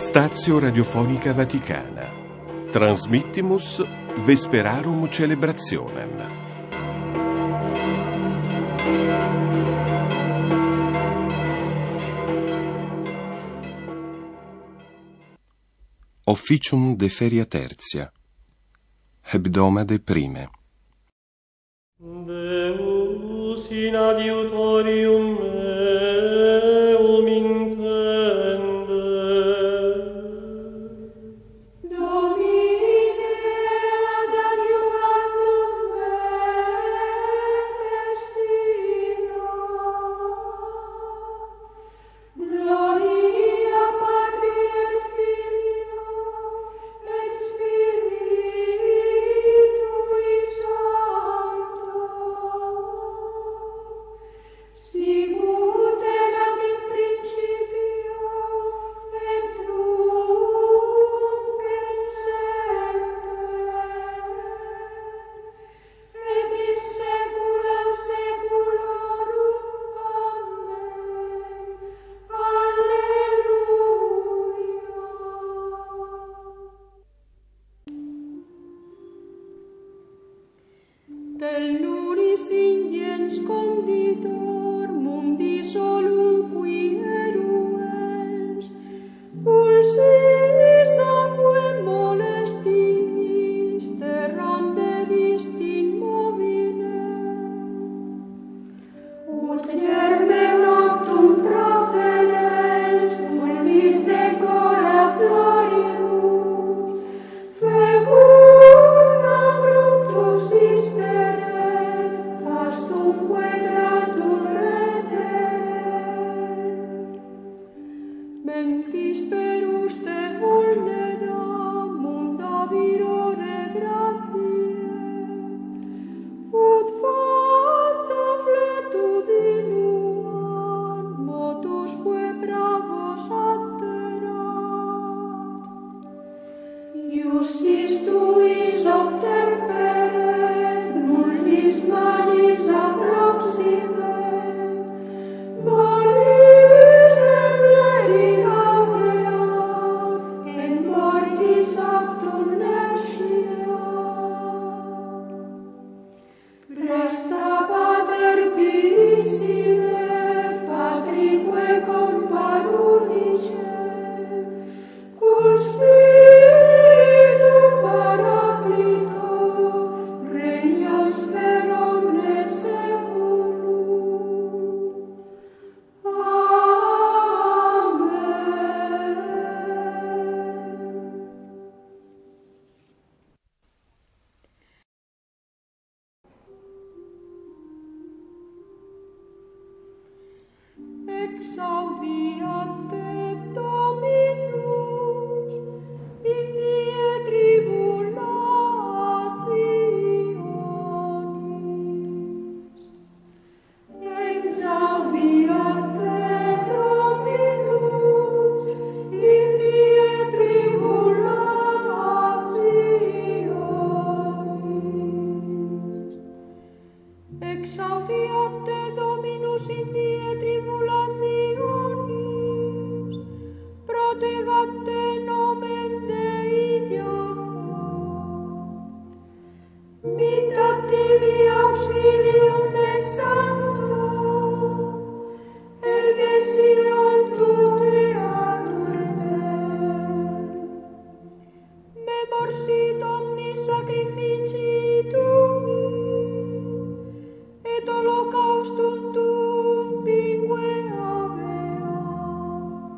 Stazio Radiofonica Vaticana. Transmittimus Vesperarum Celebrationem. Officium de feria tertia. Hebdomade prime. Deus in adiutorium meum intende. Domine ad adiuvandum me destino. Gloria Patri et Filio et Spiritui Sancto. Sicut erat in principio et nunc et semper et in saecula saeculorum. Amen. Alleluia. Del nuris ingens conditor mundi solum qui eruens, pulsis aquae molestis terram dedistin mobile. Ut germen noctum proferens fulmis decora floribus, fecunda fructus istere, pastumque gratum redere. Mentis perus te vulnera munda virore gratiae, ut fata fletudinuam motusque bravos atterat. Iussis tuis obtemperet, nullis malis approximet, malis repleri audeat, et mortis actum nesciat. Resta Pater pissime, Patrique comparunice, cum Spiritu Paraclito, regnas per omnes saeculum. Amen. Exaudiat te Dominus in die tribulationis. Exaudiat te Dominus in die tribulationis. Exaudiat te Dominus in die tribulationis, protegat te nomen Dei Jacob. Mittat tibi auxilium de Sancto, et de Sion tuteatur te. Memor sit omnis sacrificii tui, et holocaustum tuum pingue habeat.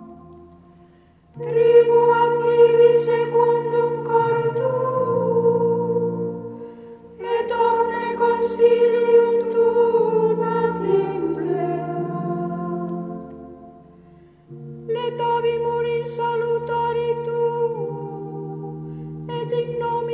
Tribuam tibi secundum cor tuum, et omne consilium tuum adimpleat. Letavi in salutari tuum, et in nomine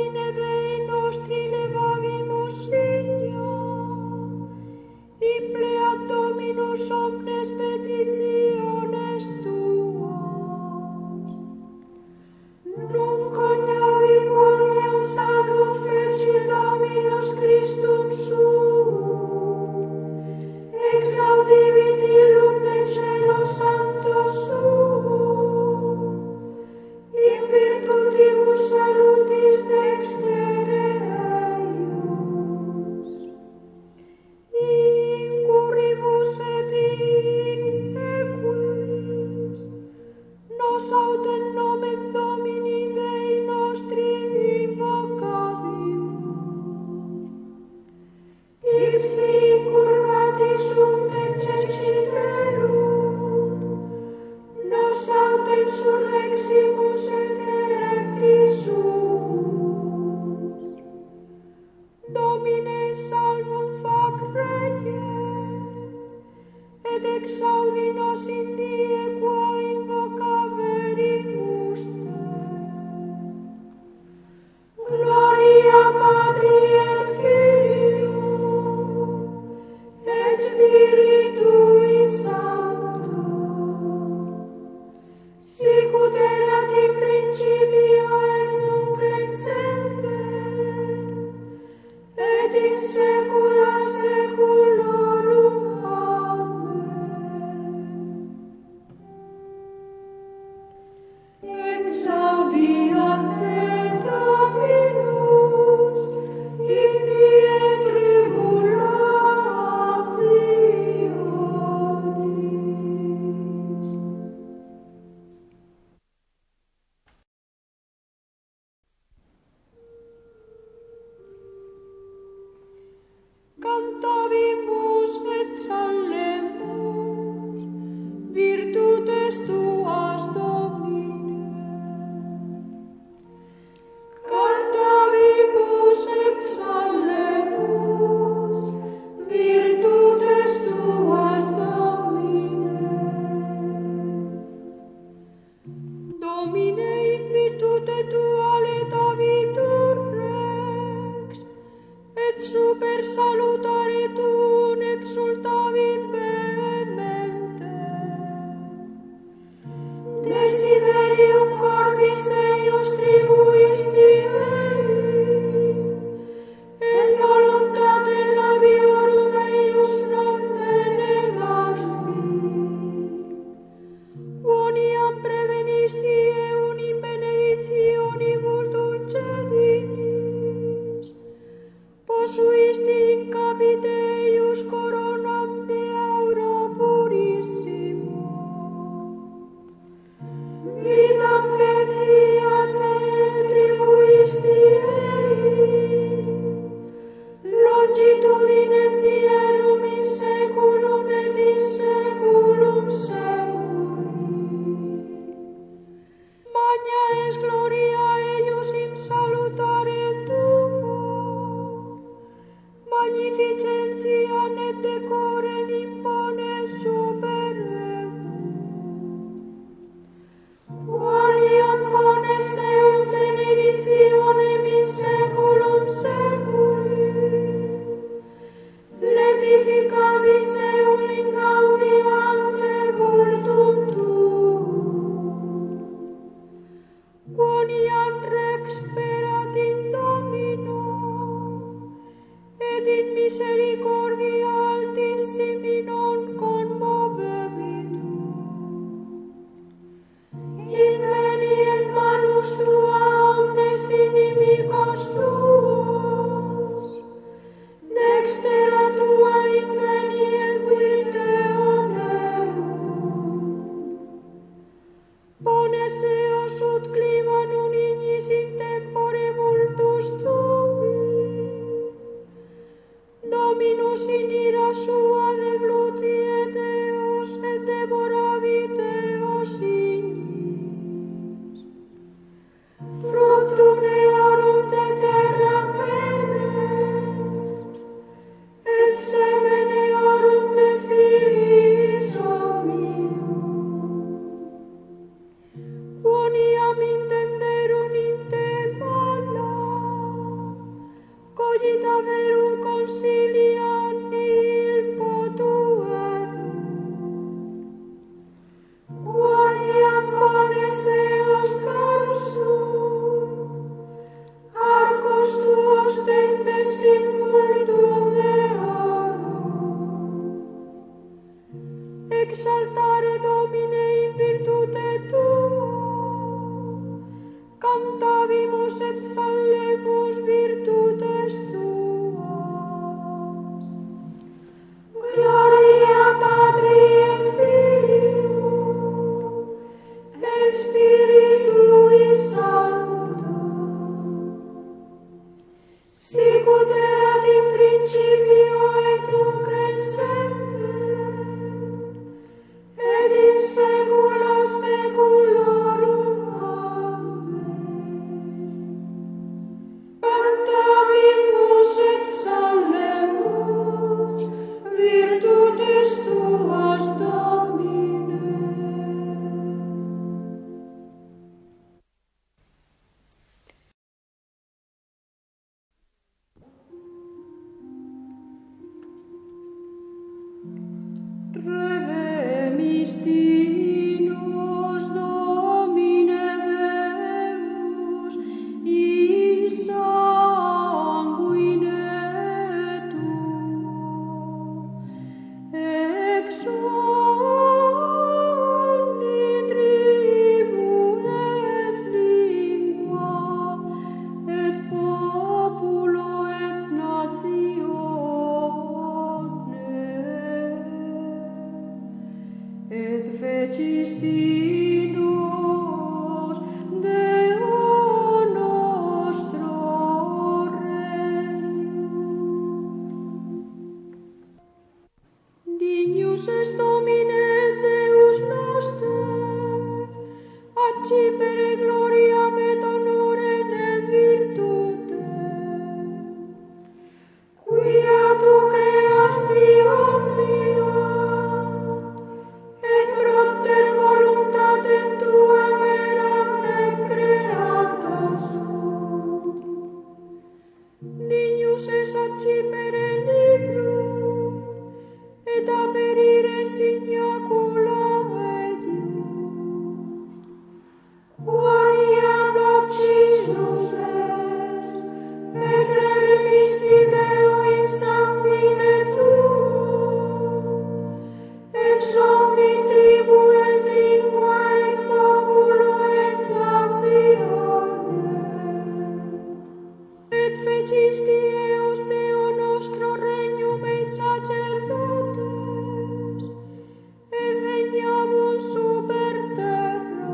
et fecisti eos Deo nostro regnum et sacerdotes, et regnavum super terra.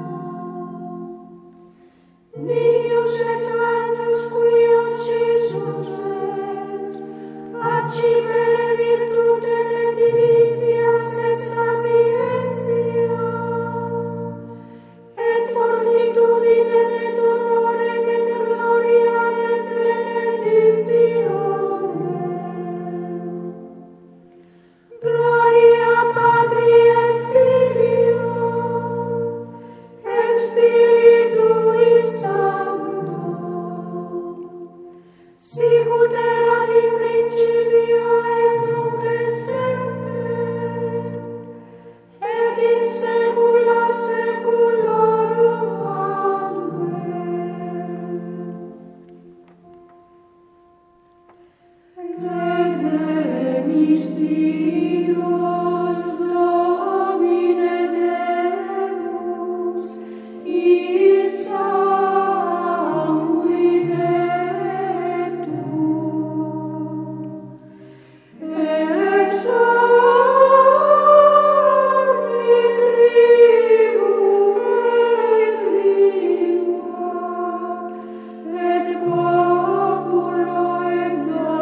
Dignus et agnus cuiam Jesus es, facimere virtute et divinizias et sapientia, et fortitudine et honore et gloria et benedictione. Gloria Patri et Filio et Spiritui Sancto, sicut erat in principio et nunc et semper, et in saecula saeculorum. Amen. Redemistinos Domine Deus, in sanguine tuum, ex omni tribu et lingua, et populo et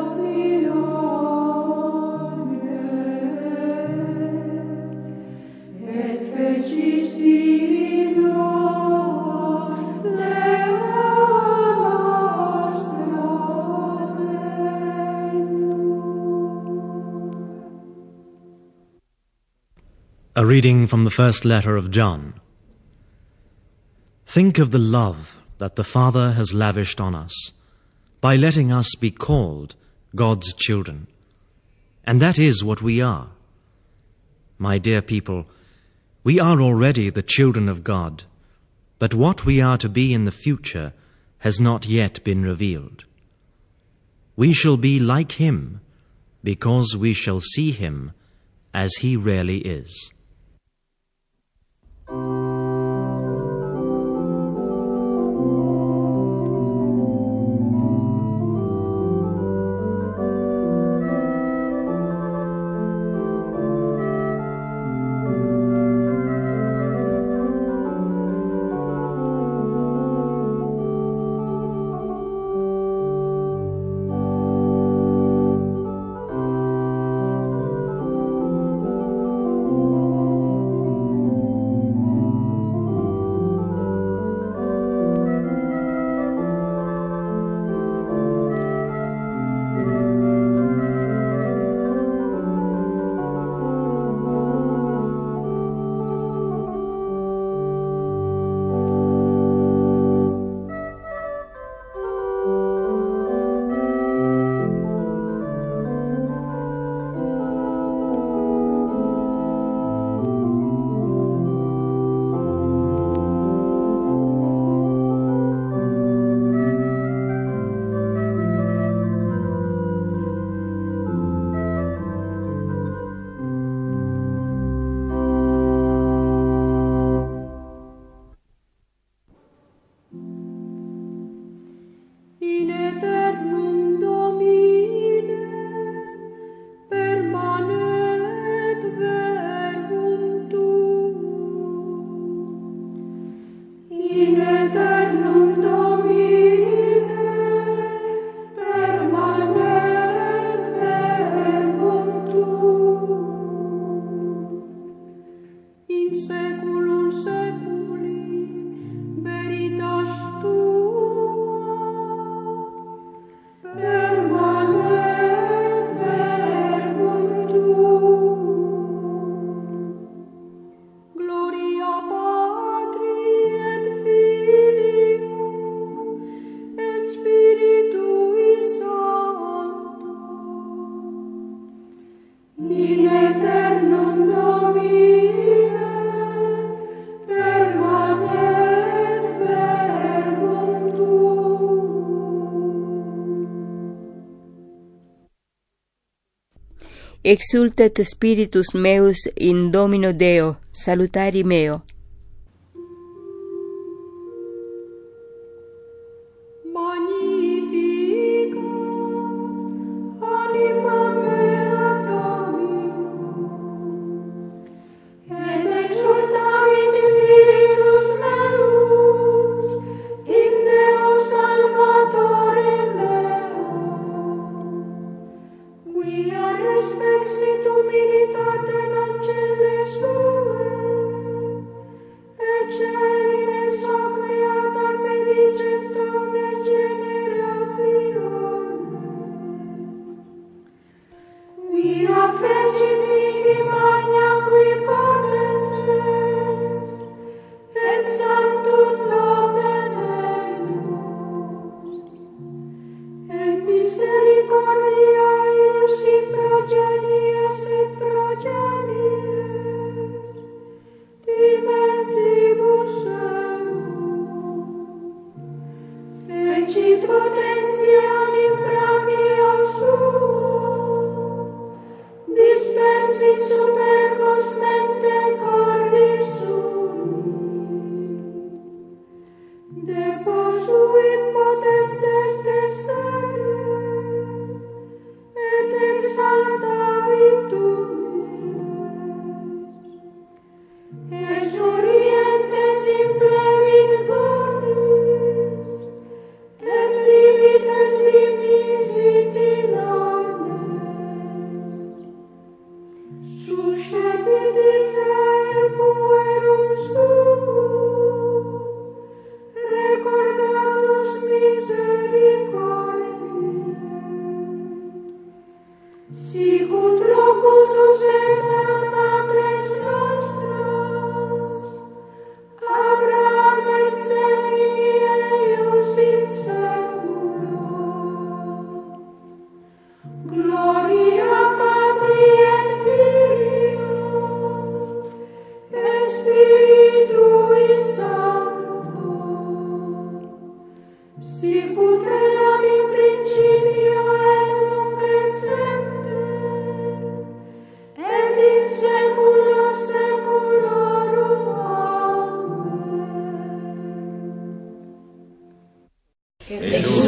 nazione, et fecisti in nos Deo nostro regnum. A reading from the first letter of John. Think of the love that the Father has lavished on us by letting us be called God's children. And that is what we are. My dear people, we are already the children of God, but what we are to be in the future has not yet been revealed. We shall be like Him, because we shall see Him as He really is. Exultet spiritus meus in Domino Deo, salutari meo. Magnificat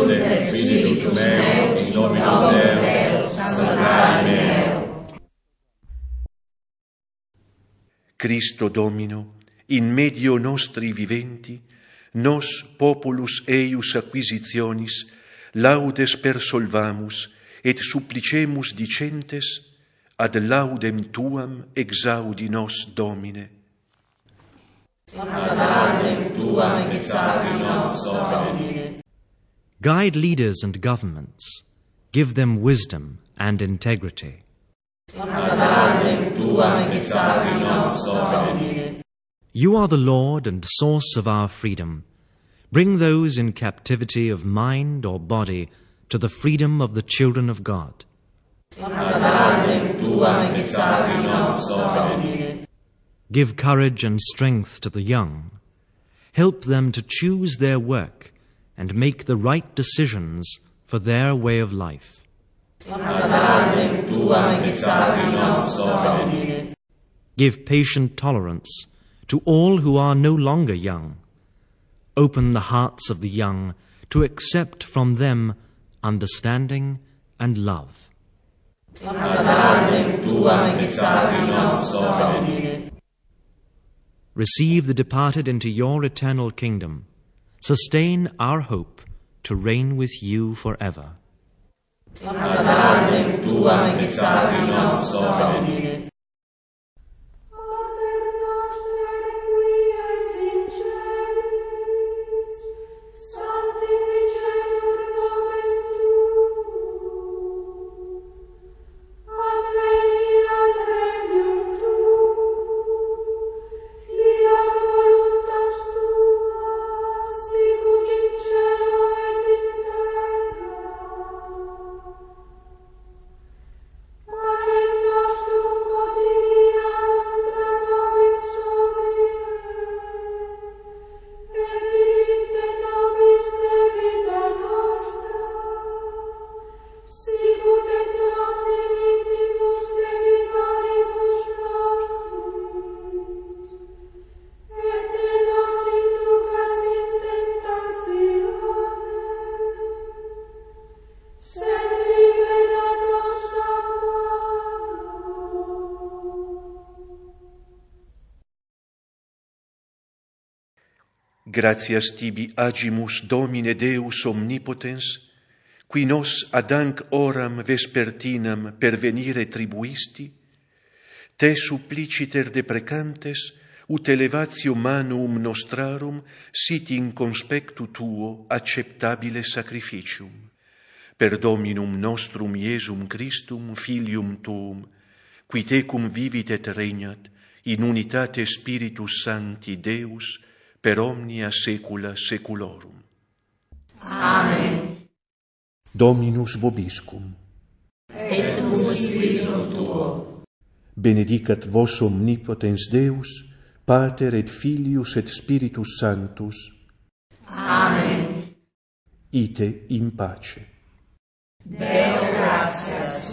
exulte spiritus meus in nomine Deo, salutare meo. Cristo Domino, in medio nostri viventi, nos populus eius acquisitionis laudes persolvamus et supplicemus dicentes ad laudem tuam exaudi nos Domine. Ad laudem tuam exaudi nos Domine. Guide leaders and governments. Give them wisdom and integrity. Ad laudem tuam exaudi nos Domine. You are the Lord and source of our freedom. Bring those in captivity of mind or body to the freedom of the children of God. Ad laudem tuam exaudi nos Domine. Give courage and strength to the young. Help them to choose their work and make the right decisions for their way of life. Ad laudem tuam exaudi nos Domine. Give patient tolerance to all who are no longer young. Open the hearts of the young to accept from them understanding and love. Ad laudem tuam exaudi nos Domine. Receive the departed into your eternal kingdom. Sustain our hope to reign with you forever. Ad laudem tuam exaudi nos Domine. Mater noster qui es in celis, sanctificetur nomen tuum. Adveniat regnum tuum. Fiat voluntas tua, sicut in cielo et in terra. Panem nostrum quotidianum da nobis hodie, et dimitte nobis debita nostra, sicut et nos dimittimus debitoribus nostris, et ne nos inducas in tentatione, sed libera nos a malo. Gratias tibi agimus, Domine Deus omnipotens, qui nos ad anc oram vespertinam pervenire tribuisti, te suppliciter deprecantes, ut elevatio manum nostrarum sit in conspectu tuo acceptabile sacrificium. Per Dominum nostrum Iesum Christum, Filium tuum, qui tecum vivit et regnat, in unitate Spiritus Sancti Deus, per omnia saecula saeculorum. Amen. Dominus vobiscum. Et cum spiritum tuo. Benedicat vos omnipotens Deus, Pater et Filius et Spiritus Sanctus. Amen. Ite in pace. Deo gratias.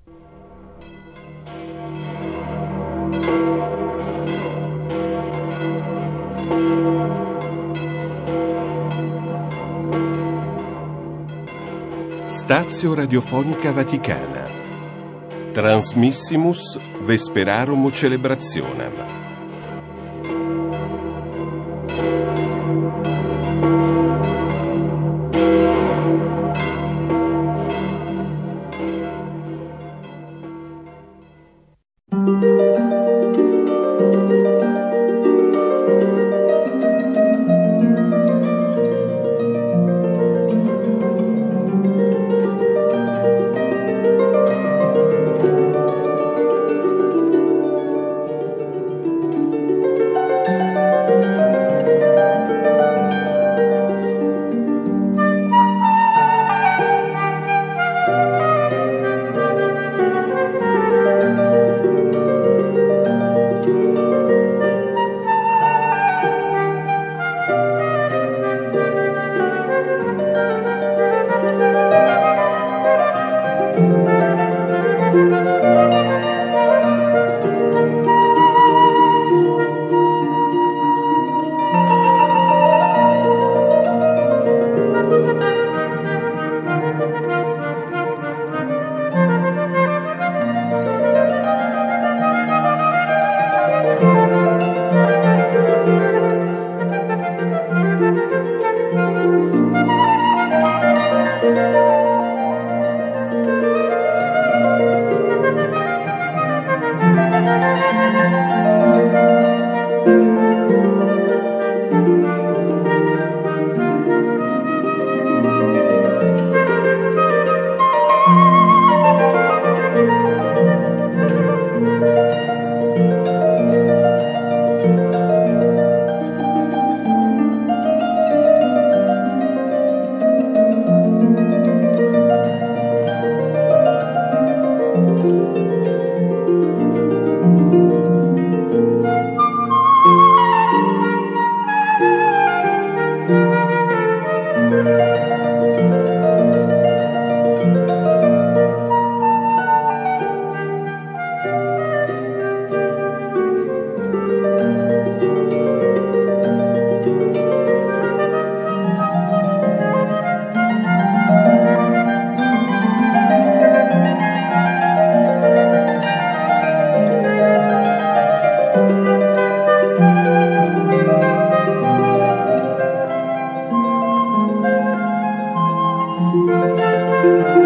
Stazio Radiofonica Vaticana. Transmissimus Vesperarum Celebrationem. Amen.